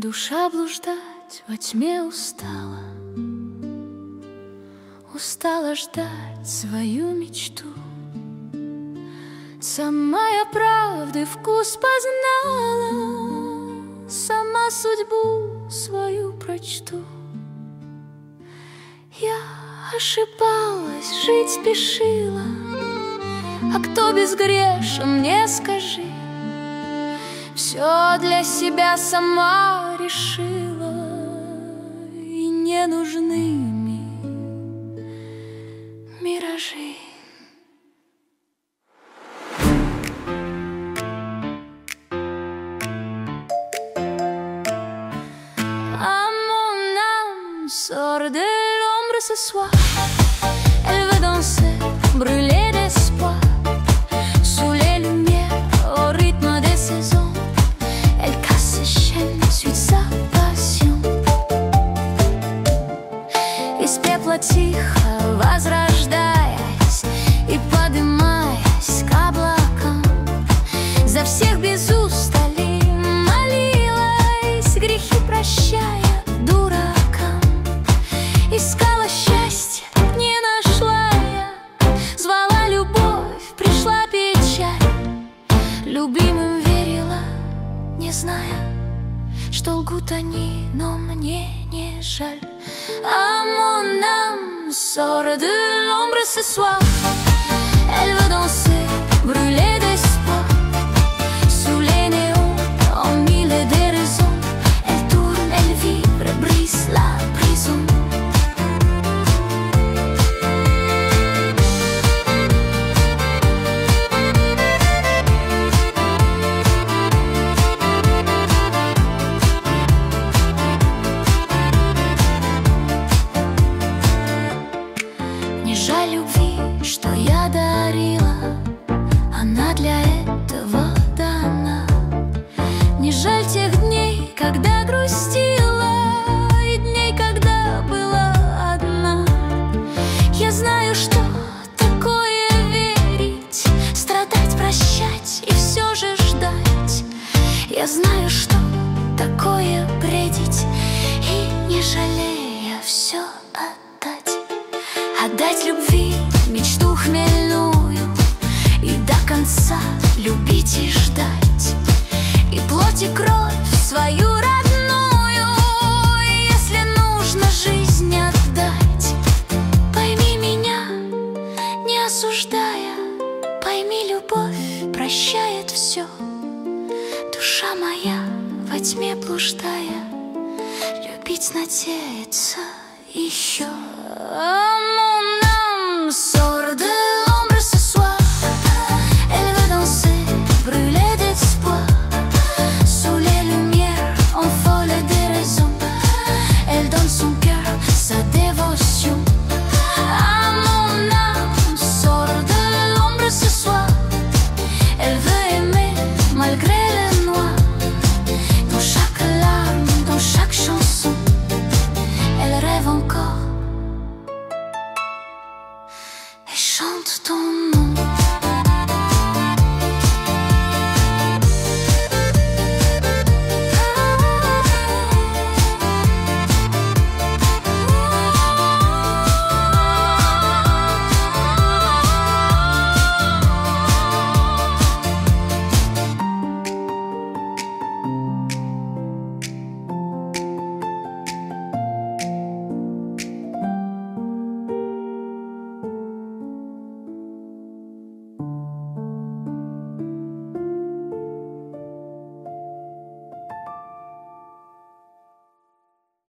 Душа блуждать во тьме устала, устала ждать свою мечту. Сама я правды вкус познала, сама судьбу свою прочту. Я ошибалась, жить спешила, а кто безгрешен, мне скажи. Все для себя сама решила, и не нужны мне миражи. À mon âme sort de l'ombre ce soir. Elle veut danser, brûler d'espoir. Sous les lumières, au rythme des saisons, elle casse ses chaînes, suit sa passion. Из пепла тихо возрождаясь и подымаясь к облакам, за всех без устали молилась, грехи прощая дуракам. Искала счастье, не нашла я, звала любовь, пришла печаль. Любимым верила, не зная, что лгут они, но мне не жаль. À mon âme sort de l'ombre ce soir. Elle veut danser, brûler d'espoir. Sous les néons, en mille déraisons, elle tourne, elle vibre, brise la prison. Не жаль любви, что я дарила, она для этого дана. Не жаль тех дней, когда грустила, и дней, когда была одна. Я знаю, что такое верить, страдать, прощать и все же ждать. Я знаю, что такое бредить и, не жалея, все отдать. Отдать любви мечту хмельную и до конца любить и ждать. И плоть, и кровь свою родную, если нужно жизнь отдать. Пойми меня, не осуждая, пойми, любовь прощает все. Душа моя во тьме блуждая, любить надеется еще. Амор.